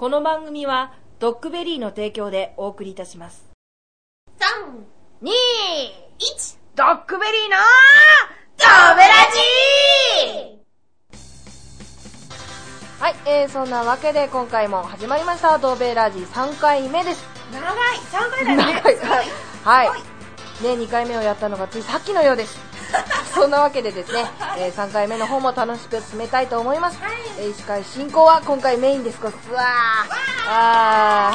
この番組はドッグベリーの提供でお送りいたします。 3、2、1、 ドッグベリーのドベラジー。はい、そんなわけで今回も始まりましたドベラジ3回目です。 長い、3回だよね。 長い、はい、ね、2回目をやったのがついさっきのようです。そんなわけでですね、3回目の方も楽しく進めたいと思います。司会進行は今回メインです。はい、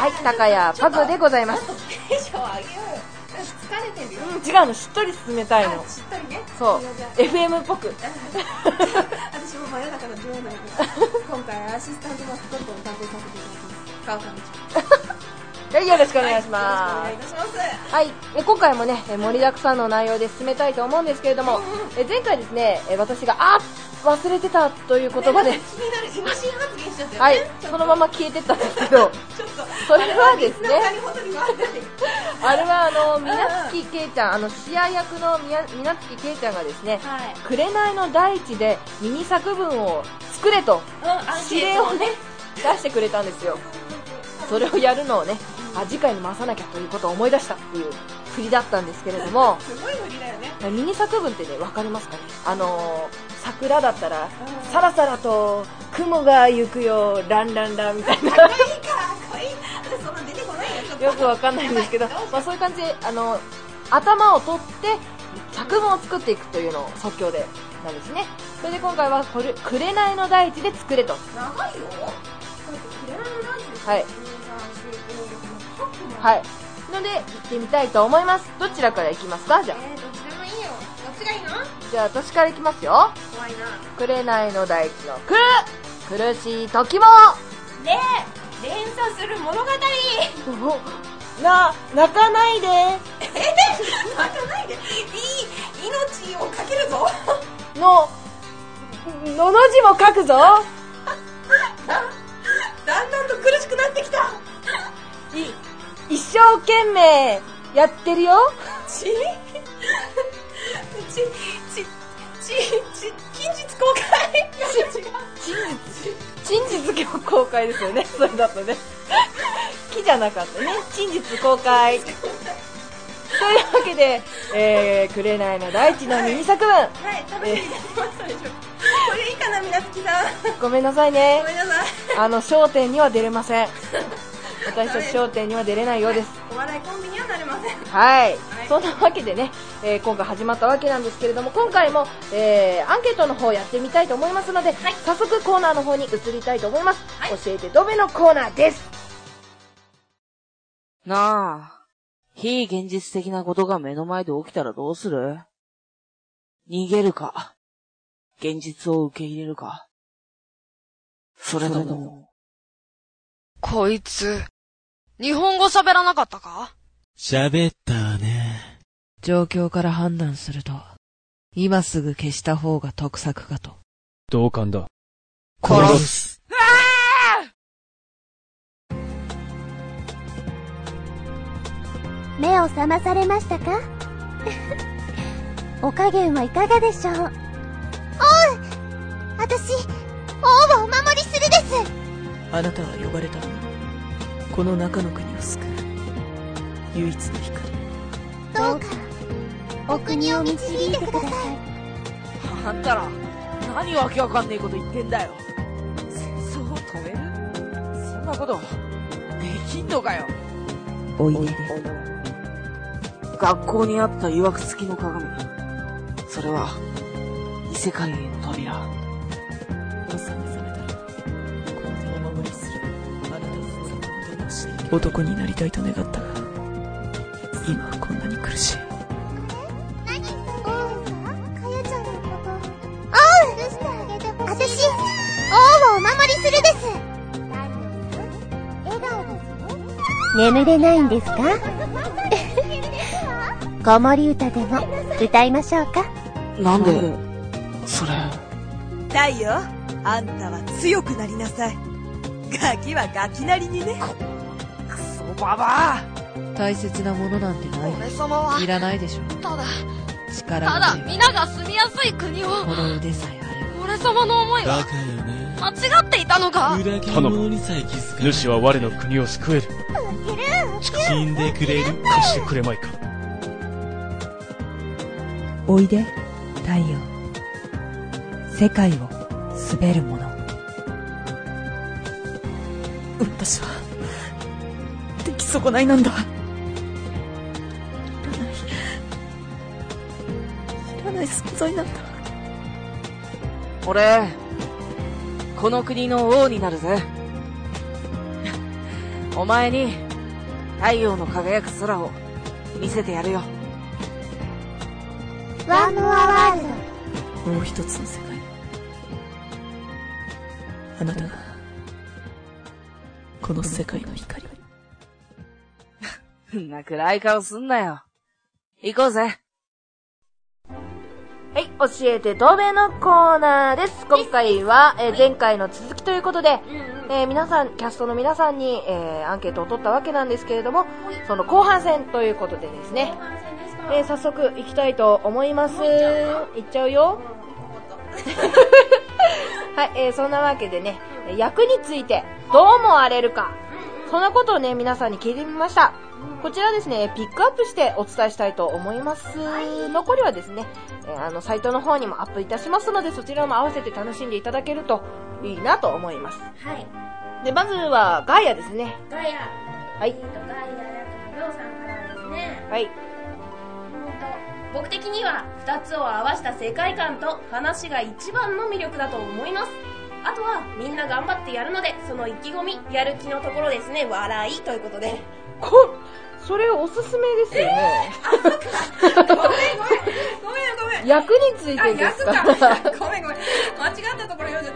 高谷パズでございます。 テンション上げようよ。疲れてるよ。 違うの、しっとり進めたいの。 しっとりね。 そう、FM っぽく。 私も真夜中の女王なので、今回アシスタントマスコットを担当させていただきます。川上ちゃん。 はい、よろしくお願いします。 よろしくお願いいたします。 はい、今回もね、盛りだくさんの内容で進めたいと思うんですけれども、前回ですね、私が忘れてたという言葉で、 気になる自信発言しちゃったよね。 はい、そのまま消えてったんですけど、それはですね、あれは水月けいちゃん、試合役の水月けいちゃんがですね、紅の大地でミニ作文を作れと指令をね出してくれたんですよ。それをやるのをね、次回に回さなきゃということを思い出したっていう振りだったんですけれども、 すごい振りだよね。 ミニ作文ってね、わかりますかね。桜だったらさらさらと雲が行くよランランランみたいな、 かっこいい。私そんな出てこないよ。 よくわかんないんですけど、そういう感じで頭を取って作文を作っていくというのを即興でなんですね。それで今回は紅の大地で作れと。 長いよ。紅の大地です。 はいはい、ので行ってみたいと思います。どちらから行きますか？じゃあ、 どっちでもいいよ。どっちがいいの？ じゃあ私から行きますよ。 怖いな。 紅の大地の苦しい時も連鎖する物語。 泣かないで。 泣かないで。命をかけるぞ。 のの字も書くぞ。 だんだんと苦しくなってきた。 一生懸命やってるよ。 近日公開。 真実公開ですよね。それだとね。木じゃなかったね。真実公開。というわけで、紅の大地のミニ作文。 はい、楽しみにしてましたでしょ。これいいかな、みなつきさん。 ごめんなさいね。 ごめんなさい。 笑点には出れません。私たち笑点には出れないようです。 お笑いコンビにはなれません。 はい、そんなわけでね、今回始まったわけなんですけれども、今回も、アンケートの方やってみたいと思いますので、早速コーナーの方に移りたいと思います。教えてドベのコーナーです。 なあ、非現実的なことが目の前で起きたらどうする？逃げるか、現実を受け入れるか、それとも。 こいつ、日本語喋らなかったか？ 喋ったね。 状況から判断すると、今すぐ消した方が得策かと。 同感だ。 殺す。 目を覚まされましたか？お加減はいかがでしょう？おう！私、王をお守りするです！ あなたは呼ばれた。この中の国を救う唯一の光。 どうかお国を導いてください。 あんたら何わけわかんねえこと言ってんだよ。戦争を止める？そんなことできんのかよ。 おいで。 学校にあった曰く付きの鏡、それは異世界への扉。 おさめされたらこの手をお守りする。あなたの望むことをしている。男になりたいと願ったが、今はこんなに苦しい。 何するんですか？かやちゃんのこと。許してあげてほしい。私、王をお守りするです。笑顔ですよ。眠れないんですか？子守歌でも歌いましょうか。 なんでそれ。 太陽、あんたは強くなりなさい。ガキはガキなりにね。 クソババア。 大切なものなんてない。 俺様はいらないでしょ。 ただ力が皆が住みやすい国を。 この腕さえあれば。 俺様の思いはバカよね。 間違っていたのか。 頼む。主は我の国を救える。死んでくれる。貸してくれまいか。 おいで、太陽。世界を滑る者。私は出来損ないなんだ。いらない存在なんだ。 俺、この国の王になるぜ。お前に太陽の輝く空を見せてやるよ。 ワンモアワールド。 もう一つの世界。あなたがこの世界の光。 そんな暗い顔すんなよ。行こうぜ。 はい、教えて答弁のコーナーです。今回は、前回の続きということで、皆さん、キャストの皆さんに、アンケートを取ったわけなんですけれども、その後半戦ということでですね、早速行きたいと思います。行っちゃうよ。はい、そんなわけでね、役についてどう思われるか、そんなことをね、皆さんに聞いてみました。こちらですね、ピックアップしてお伝えしたいと思います。残りはですね、サイトの方にもアップいたしますので、そちらも合わせて楽しんでいただけるといいなと思います。 はい。 で、まずはガイアですね。 ガイア。 はい。 ガイア役のりょうさんからですね。 はい。 僕的には2つを合わせた世界観と話が一番の魅力だと思います。あとはみんな頑張ってやるので、その意気込み、やる気のところですね、笑いということで。 それおすすめですよね。 ごめん。 役についてですか？ 役か。ごめん。間違ったところ読んじゃった。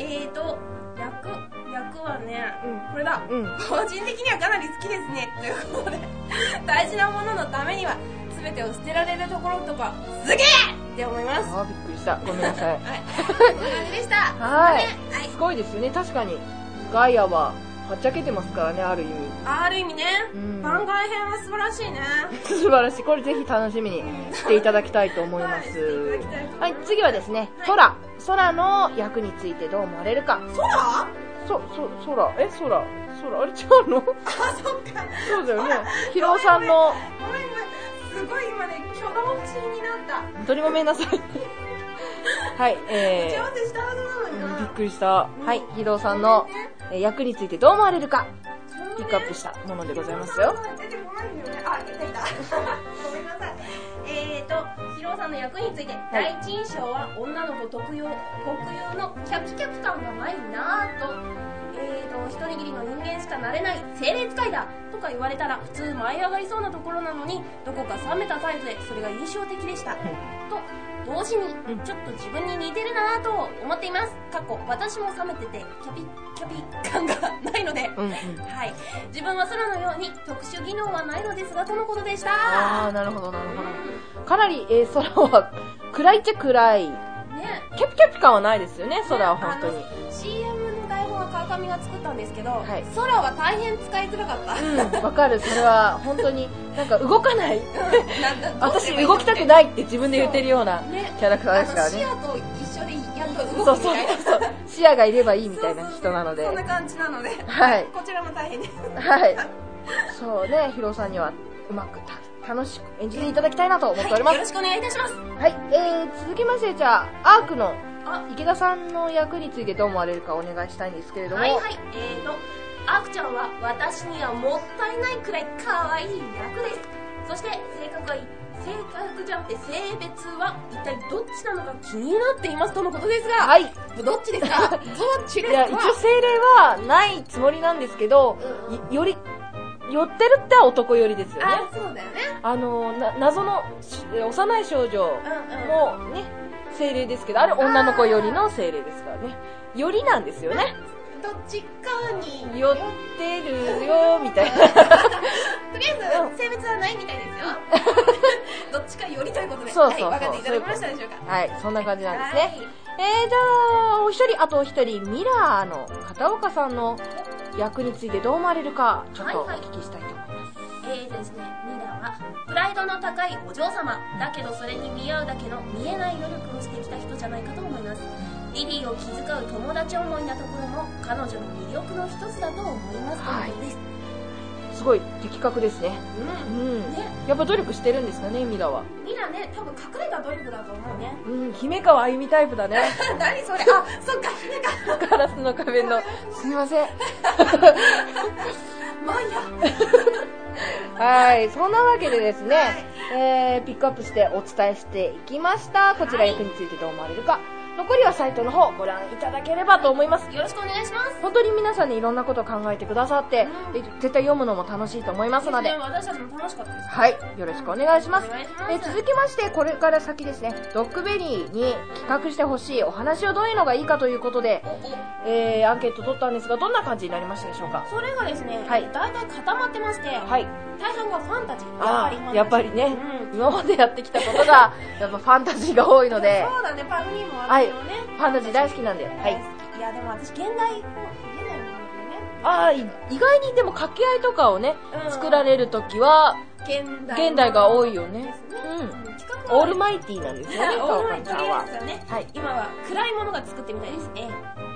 役はね、これだ。個人的にはかなり好きですね。ということで、大事なもののためには、全てを捨てられるところとか、すげえって思います。 あ、びっくりした。ごめんなさい。 はい。こんな感じでした。 はい。すごいですよね。確かに、ガイアは、はっちゃけてますからね、ある意味。 ある意味ね。番外編は素晴らしいね。 素晴らしい。これぜひ楽しみにしていただきたいと思います。はい、次はですね、空の役についてどう思われるか。 空？ 空、あれ違うの？ あ、そっか。 そうだよね。ヒロさんの。 ごめん。すごい今ね、挙動不審になった。 本当にごめんなさい。はい、 打ち合わせしたはずなのにな。 びっくりした。はい、ヒロさんの役についてどう思われるか、ピックアップしたものでございますよ。 出てこないんだよね。あ、出てきた。ごめんなさい。ヒロさんの役について、第一印象は女の子特有のキャピキャピ感がないなぁと。一握りの人間しかなれない精霊使いだとか言われたら普通舞い上がりそうなところなのに、どこか冷めたタイプでそれが印象的でした。と同時にちょっと自分に似てるなぁと思っています。私も冷めててキャピキャピ感がないので、はい、自分は空のように特殊技能はないのですがとのことでした。 あー、なるほど。かなり、空は暗いっちゃ暗い、ね、キャピキャピ感はないですよね。空は本当に CM の台本は川上が作ったんですけど、空は大変使いづらかった。 わかる。それは本当になんか動かない。私動きたくないって自分で言ってるようなキャラクターですからね。 視野と一緒でやっと動くみたいな。 そう視野がいればいいみたいな人なので、 そんな感じなので、 はい、 こちらも大変です。 はい、そうね、ヒロさんにはうまく楽しく演じていただきたいなと思っております。 よろしくお願いいたします。 はい、続きましてじゃあアークの池田さんの役についてどう思われるかお願いしたいんですけれども。 アークちゃんは私にはもったいないくらい可愛い役です。そして性格じゃなくて性別は一体どっちなのか気になっていますとのことですが、はい、どっちですか？どっちですか？ いや、一応精霊はないつもりなんですけど、より寄ってるって男寄りですよね。 あ、そうだよね。 謎の幼い少女もね、精霊ですけど、あれ女の子寄りの精霊ですからね。寄りなんですよね。 どっちかに寄ってるよみたいな。 とりあえず性別はないみたいですよ。どっちか寄りということで、 そう、 分かっていただけましたでしょうか。 はい、そんな感じなんですね。じゃああとお一人ミラーの片岡さんの役についてどう思われるかちょっとお聞きしたいと思います。 ですね、ミラーはプライドの高いお嬢様だけど、それに見合うだけの見えない努力をしてきた人じゃないかと思います。 リリーを気遣う友達思いなところも彼女の魅力の一つだと思いますということです。 すごい的確ですね。 ね、 やっぱ努力してるんですかね、ミラは。 ミラね、多分隠れた努力だと思うね。 姫川あゆみタイプだね。 何それ、あ、そっか、姫川。 ガラスの壁の、すみません。 まあいいや。 はい、そんなわけでですね、ピックアップしてお伝えしていきました。こちら役についてどう思われるか。残りはサイトの方ご覧いただければと思います。 よろしくお願いします。 本当に皆さんにいろんなことを考えてくださって、絶対読むのも楽しいと思いますので、 私たちも楽しかったです。 はい、よろしくお願いします。 お願いします。 続きまして、これから先ですね、ドッグベリーに企画してほしいお話をどういうのがいいかということで、アンケート取ったんですが、どんな感じになりましたでしょうか。 それがですね、 はい、 だいたい固まってまして、 はい、 大半がファンタジー。 やっぱりね、今までやってきたことがやっぱファンタジーが多いので、 そうだね、パグニーもあるよね、 ファンタジー大好きなんで、はい。 いやでも私現代のファンタジーね。 意外にでも掛け合いとかをね、作られるときは現代が多いよね。オールマイティーなんですよね、 オールマイティーですよね。 はい、 今は暗いものが作ってみたいですね。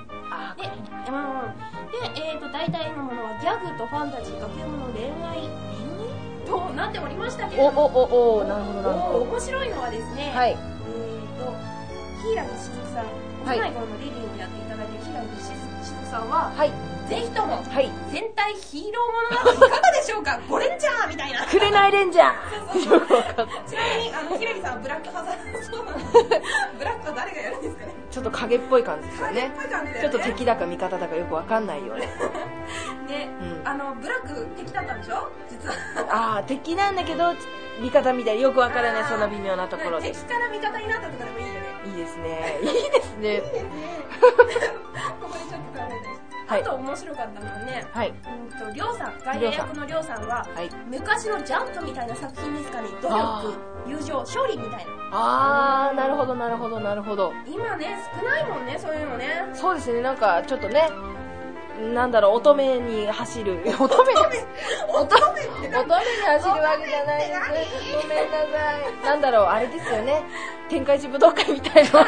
で、大体のものはギャグとファンタジー、学園もの、恋愛となっておりましたけれども、 なるほどなるほど。 面白いのはですね、 はい、 柊しずくさん、幼い頃のリリーをやっていただいて柊しずくさんは、 はい、 ぜひとも、 はい、 戦隊ヒーローものなどいかがでしょうか。ゴレンジャーみたいな。 紅レンジャー。よくわかった。 ちなみに、ひらりさんはブラックハザード。そうなんです。ブラックは誰がやるんですかね。 ちょっと影っぽい感じですよね。 影っぽい感じだよね。 ちょっと敵だか味方だかよくわかんないよね。 で、ブラック敵だったんでしょ実は。 敵なんだけど、味方みたい。よくわからない、そんな微妙なところで。 敵から味方になったとかでもいいよね。 いいですね。いいですね。 ここでちょっと考えて。 はい、 あと面白かったのはね、 はい、 りょうさん、外野役のりょうさんは、はい、昔のジャンプみたいな作品ですかね、努力、友情、勝利みたいな。 なるほどなるほどなるほど。 今ね、少ないもんね、そういうのね。 そうですね、なんかちょっとね、なんだろう、乙女に走る。乙女に走るわけじゃないです。ごめんなさい。なんだろう、あれですよね。天下一武道会みたいな。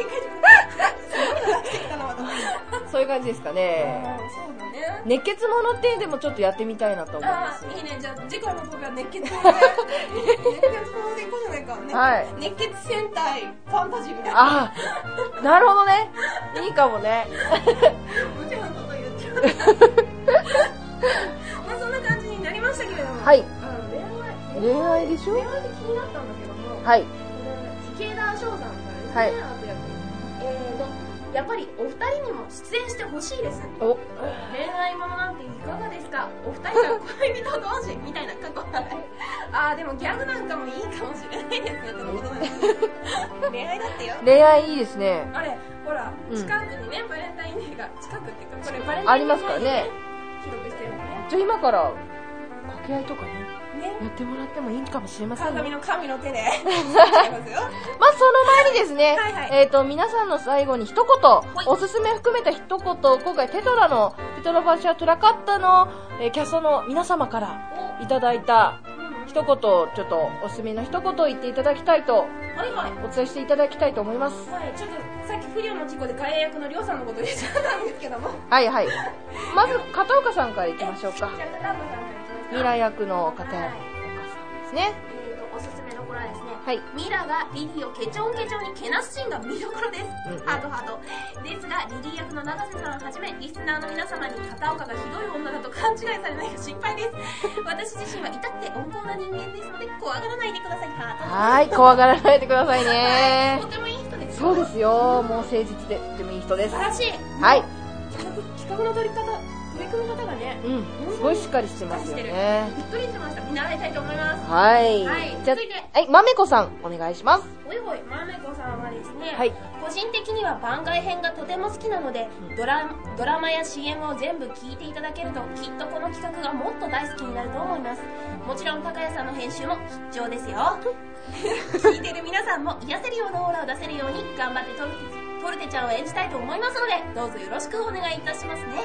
そういう感じですかね。 そうだね。 熱血ものってでもちょっとやってみたいなと思います。 いいね。じゃあ次回の動画は熱血もので。熱血ものでいこうじゃないか。 はい。 熱血戦隊ファンタジーみたいな。 なるほどね。いいかもね。 無茶なこと言っちゃう。まあそんな感じになりましたけれども。 はい。 恋愛でしょ？ 恋愛で気になったんだけども。 はい。 池田翔さんからですね。はい。やっぱりお二人にも出演してほしいです。恋愛ものなんていかがですか。お二人が恋人同士みたいな過去がでもギャグなんかもいいかもしれないですねってことなんです恋愛だってよ。 恋愛いいですね。 あれほら、近くにねバレンタインデーが近くっていうかこれバレンタインデーありますからね。 記録してるのね。 じゃあ今から掛け合いとかねやってもらってもいいかもしれませんね。 神の手でまあその前にですね、皆さんの最後に一言、おすすめ含めた一言、今回テトラファッショントラカッタの、キャストの皆様からいただいた一言、ちょっとおすすめの一言を言っていただきたいと、お伝えしていただきたいと思います。 はい、ちょっとさっき不慮の事故で外野役のりょうさんのこと言っちゃったんですけども。 はいはい。まず片岡さんからいきましょうか。ミラ役の片岡さんですね。 おすすめのこれはですね、 はい、 ミラがリリーをケチョンケチョンにけなすシーンが見どころです。ハートハートですが、リリー役の永瀬さんはじめリスナーの皆様に片岡がひどい女だと勘違いされないか心配です。私自身は至って温厚な人間ですので怖がらないでください。 はい、怖がらないでくださいね。 とてもいい人です。 そうですよ、もう誠実でとてもいい人です。 素晴らしい。 はい、 企画の取り組み方がね、 すごいしっかりしてますよね。 びっくりしました。見習いたいと思います。 はい。じゃあ、まめこさんお願いします。 ほいほい、まめこさんはですね、 はい、 個人的には番外編がとても好きなので、ドラマや CM を全部聞いていただけるときっとこの企画がもっと大好きになると思います。もちろん高谷さんの編集も必聴ですよ。聞いてる皆さんも癒せるようなオーラを出せるように頑張ってトルテちゃんを演じたいと思いますので、どうぞよろしくお願いいたしますね。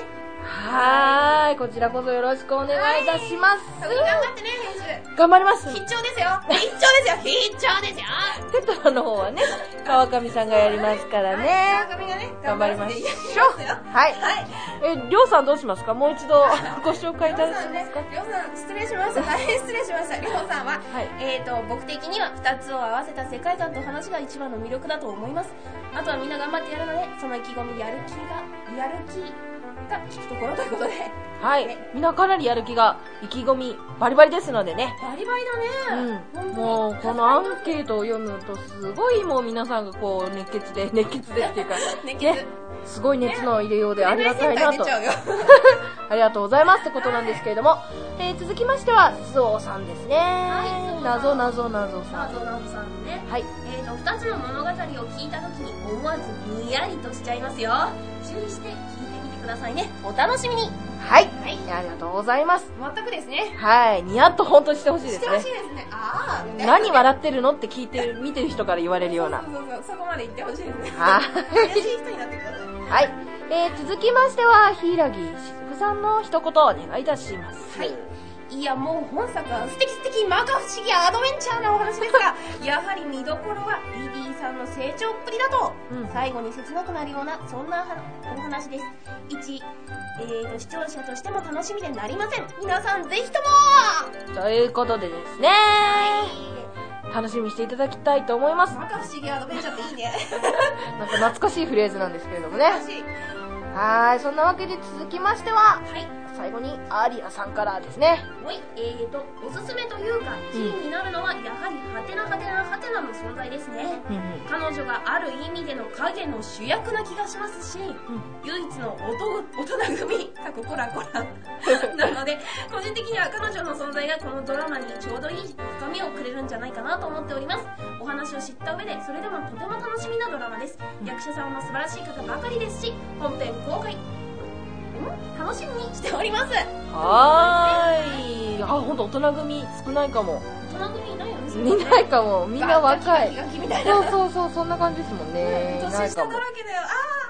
はーい、こちらこそよろしくお願いいたします。 頑張ってね、編集。 頑張ります。 必聴ですよ。必聴ですよ。必聴ですよ。 テトラの方はね、川上さんがやりますからね。 川上がね、 頑張りましょう。はい。りょうさんどうしますか？もう一度ご紹介いただけますか？ りょうさん、失礼しました。大変失礼しました。りょうさんは、僕的には2つを合わせた世界観と話が一番の魅力だと思います。あとはみんな頑張ってやるので、その意気込み、やる気が聞くところということで。 はい。みんなかなりやる気が、意気込み、バリバリですのでね。 バリバリだね。 もう、このアンケートを読むと、すごいもう皆さんがこう、熱血でっていうか、ね、すごい熱の入れようでありがたいなと。ありがとうございますってことなんですけれども、続きましては、スオさんですね。はい。謎さん。 謎さんね。はい。2つの物語を聞いたときに思わずにやりとしちゃいますよ。注意して聞いてみてくださいね。お楽しみに。 はい。ありがとうございます。 全くですね。 はい。ニヤッと本当にしてほしいですね。 してほしいですね。 何笑ってるのって見てる人から言われるような。 そこまで言ってほしいですね。 はい。 怪しい人になってください。 はい。続きましては、柊しずくさんの一言お願いいたします。 はい。いや、もう本作は素敵摩訶不思議アドベンチャーなお話ですが、やはり見どころはリディさんの成長っぷりだと、最後に切なくなるようなそんなお話です。視聴者としても楽しみでなりません。皆さんぜひともということでですね、楽しみにしていただきたいと思います。 摩訶不思議アドベンチャーっていいね。 なんか懐かしいフレーズなんですけれどもね。はい、そんなわけで続きましては、最後にアリアさんからですね。 はい、おすすめというか、キーになるのはやはりハテナの存在ですね。彼女がある意味での影の主役な気がしますし、唯一の大人組、こらなので、個人的には彼女の存在がこのドラマにちょうどいい深みをくれるんじゃないかなと思っております。お話を知った上で、それでもとても楽しみなドラマです。役者さんも素晴らしい方ばかりですし、本編公開楽しみにしております。 はーい。ほんと大人組少ないかも。 大人組いないよね。 いないかも。みんな若い。 そう、 そんな感じですもんね。 年下だらけだよ。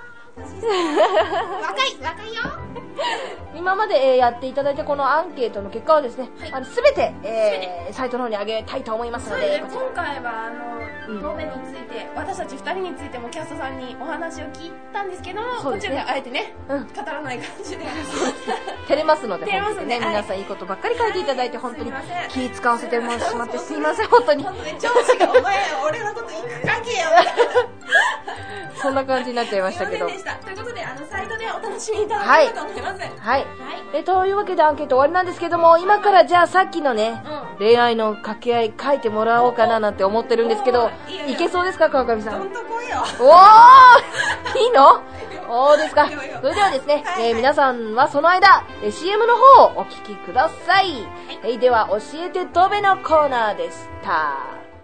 若いよ。 今までやっていただいたこのアンケートの結果はですね、すべてサイトの方に上げたいと思いますので、 今回はノベについて、私たち2人についてもキャストさんにお話を聞いたんですけども、こちらであえてね、語らない感じで照れますので、本当にね、皆さんいいことばっかり書いていただいて、本当に気使わせてしまってすいません、本当に。 上司がお前俺のこといくかけよそんな感じになっちゃいましたけど。 ということで、サイトでお楽しみいただければと思います。 はい。というわけでアンケート終わりなんですけども、今からじゃあさっきのね、恋愛の掛け合い書いてもらおうかななんて思ってるんですけど、いけそうですか、川上さん。 どんとこいよ。 いいの？そうですか。それではですね、皆さんはその間、CM の方をお聞きください。では、教えてドベのコーナーでした。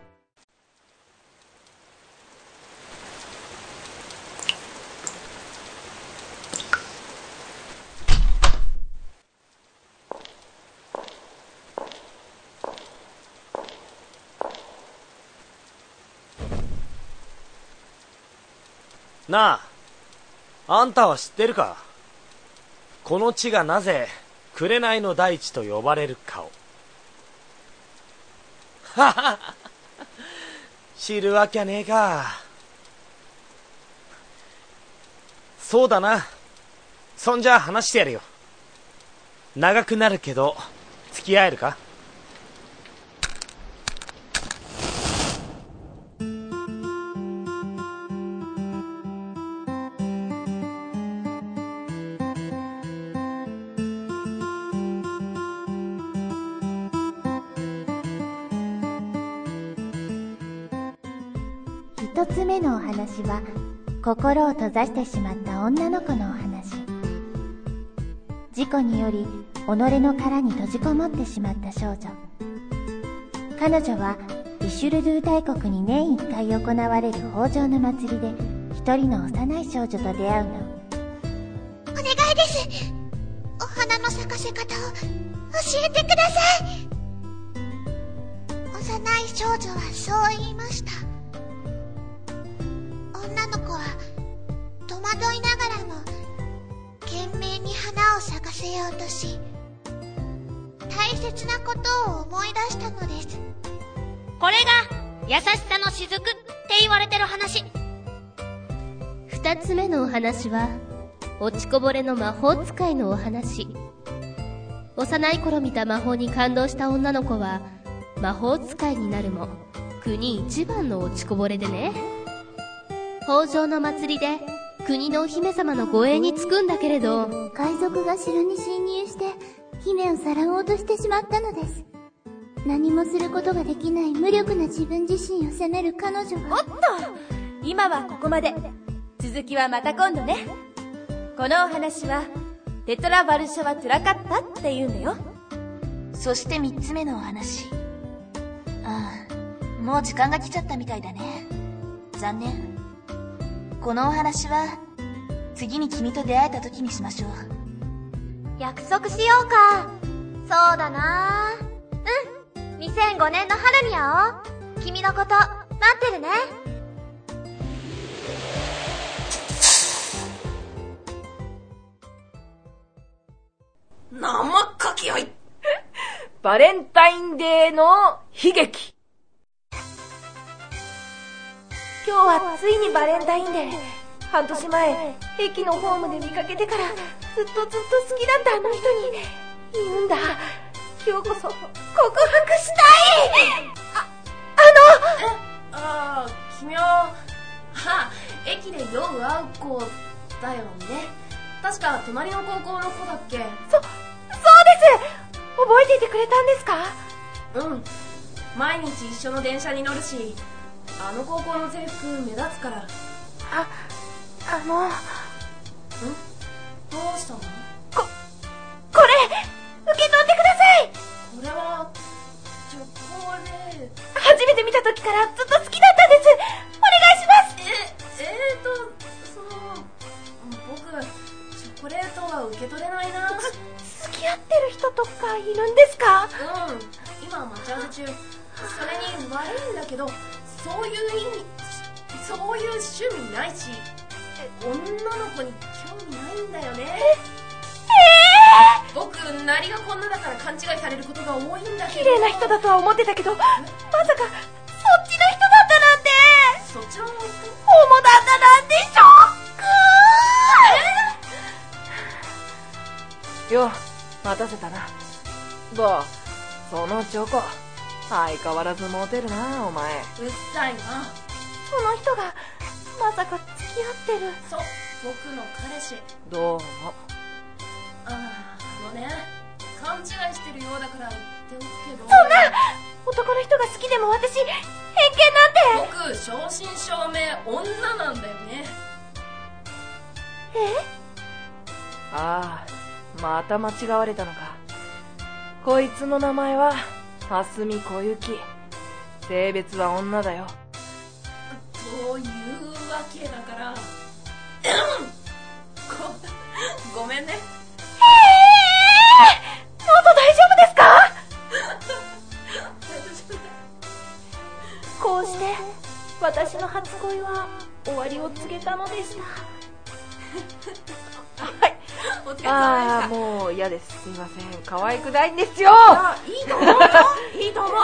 なあ、あんたは知ってるか？この地がなぜ紅の大地と呼ばれるかを。はは知るわきゃねえか。そうだな。そんじゃ話してやるよ。長くなるけど付き合えるか？ 一つ目のお話は、心を閉ざしてしまった女の子のお話。事故により己の殻に閉じこもってしまった少女。彼女はイシュルドゥ大国に年1回行われる豊穣の祭りで一人の幼い少女と出会うの。お願いです。お花の咲かせ方を教えてください。幼い少女はそう言いました。女の子は戸惑いながらも警懸命に花を咲かせようとし、大切なことを思い出したのです。 これが優しさの雫って言われてる話。 二つ目のお話は落ちこぼれの魔法使いのお話。幼い頃見た魔法に感動した女の子は魔法使いになるも国一番の落ちこぼれでね。豊穣の祭りで国のお姫様の護衛につくんだけれど、 海賊が城に侵入して姫をさらおうとしてしまったのです。何もすることができない無力な自分自身を責める彼女は、 おっと、今はここまで。続きはまた今度ね。このお話はテトラ・ワルシャワ・トゥラカッタって言うんだよ。 そして3つ目のお話。もう時間が来ちゃったみたいだね。残念。このお話は次に君と出会えた時にしましょう。 約束しようか。そうだな。2005年の春に会おう。君のこと待ってるね。 生かき合いバレンタインデーの悲劇。 今日はついにバレンタインデー。半年前駅のホームで見かけてからずっと好きだったあの人に言うんだ。今日こそ告白したい。 君は駅でよく会う子だよね。確か隣の高校の子だっけ。 そうです。覚えていてくれたんですか？ 毎日一緒の電車に乗るし、あの高校の制服目立つから。どうしたの？ これ受け取ってください。 これはチョコレート。 初めて見た時からずっと好きだったんです。お願いします。 僕チョコレートは受け取れないな。 付き合ってる人とかいるんですか？ 今待ち合わせ中。それに悪いんだけど、そういう趣味ないし、女の子に興味ないんだよね。僕なりがこんなだから勘違いされることが多いんだけど。 綺麗な人だとは思ってたけど、まさかそっちの人だったなんて。 そっちの人？ ホモだったなんてショック。 よ、待たせたな。どう？そのチョコ相変わらずモテるな、お前。 うっさいな。 その人がまさか付き合ってる。 そう、僕の彼氏。 どうも。 勘違いしてるようだから言っておくけど。 そんな男の人が好きでも私偏見なんて。 僕正真正銘女なんだよね。 また間違われたのか。こいつの名前は蓮見小雪。性別は女だよ。 というわけだからごめんね。 喉大丈夫ですか？こうして私の初恋は終わりを告げたのでした。 お疲れ様でした。 もう嫌です。すいません。可愛くないんですよ。 いいと思うよ。いいと思う。 ごめん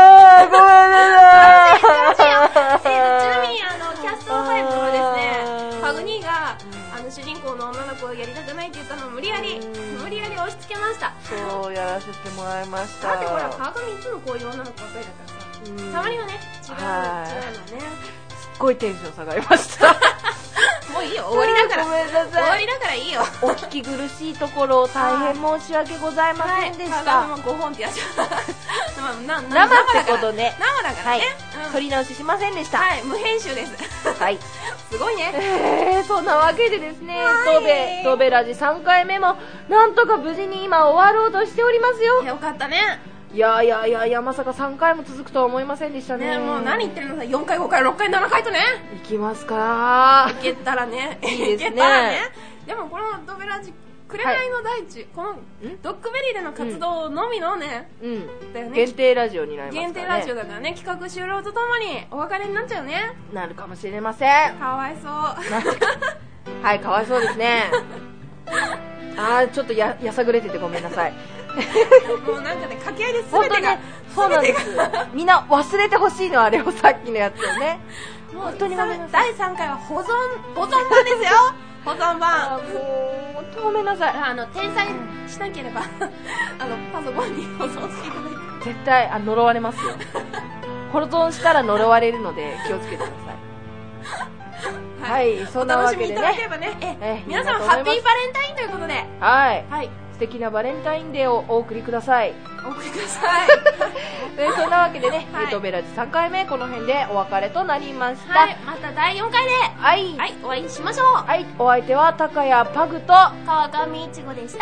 なさい。 ちなみにキャスト5はですね、パグニーが主人公の女の子をやりたくないって言ったのを無理やり押し付けました。 そうやらせてもらいました。 だってほら川上いつもこういう女の子ばっかりだからさ、たまにはね違うのね。 すっごいテンション下がりました。 もういいよ、終わりだから。 ごめんなさい。 終わりだからいいよ。 お聞き苦しいところ大変申し訳ございませんでした。 はい、5本ってやっちゃう。 生ってことで。 生だからね。 撮り直ししませんでした。 はい、無編集です。 はい。 すごいね。 そんなわけでですね、ドベラジ3回目もなんとか無事に今終わろうとしておりますよ。 よかったね。 いや、まさか3回も続くとは思いませんでしたね。 もう何言ってるのさ、4回、5回、6回、7回とね。 行きますから。 行けたらね。 いいですね。 行けたらね。でもこのドベラジ、紅の大地、このドッグベリーでの活動のみのね、 だよね。限定ラジオになりますからね。 限定ラジオだからね、企画終了とともにお別れになっちゃうね。 なるかもしれません。 かわいそう。 はい、かわいそうですね。 ちょっとやさぐれててごめんなさい。 もうなんかね、掛け合いで全てが、 そうなんです。みんな忘れてほしいの、あれをさっきのやつをね。 本当にごめんなさい。第3回は保存版ですよ。保存版。 もう、ごめんなさい。 転載しなければ、パソコンに保存していただいて。 絶対、呪われますよ。保存したら呪われるので、気をつけてください。はい、そんなわけでね。 お楽しみいただければね。皆さん、ハッピーバレンタインということで。 はい。素敵なバレンタインデーをお送りください。 お送りください。 そんなわけでね、ゆとべらじ3回目、この辺でお別れとなりました。 はい、また第4回で、お会いしましょう。 はい、お相手は高谷パグと川上いちごでした。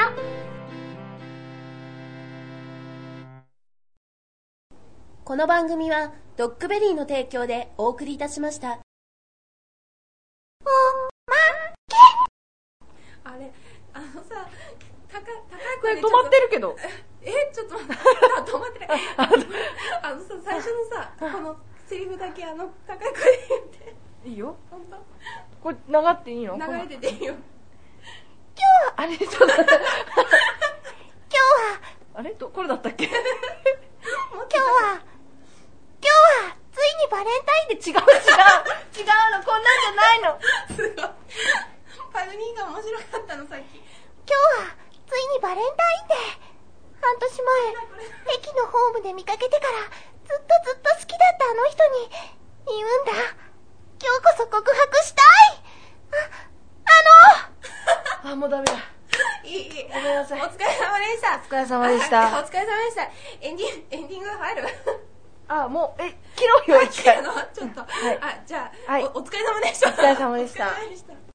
この番組はドッグベリーの提供でお送りいたしました。あれ、さ、高い声で止まってるけど。 ちょっと待って、止まってない。さ、最初のさ、このセリフだけ高い声で言って。 いいよ。 本当？ これ流っていいの？ 流れてていいよ。 今日は、あれ、ちょっと。今日は、あれこれだったっけ？今日は、ついにバレンタインで違うの、こんなんじゃないの。 すごい。パグニーが面白かったの、さっき。 今日は、ついにバレンタインデー。半年前、駅のホームで見かけてから、ずっと好きだったあの人に、言うんだ。今日こそ告白したい。 もうダメだ。 いい。 ごめんなさい。 お疲れ様でした。 お疲れ様でした。 お疲れ様でした。エンディング入る？ もう、切ろうよ、一回。 ちょっと。じゃあ、お疲れ様でした。 お疲れ様でした。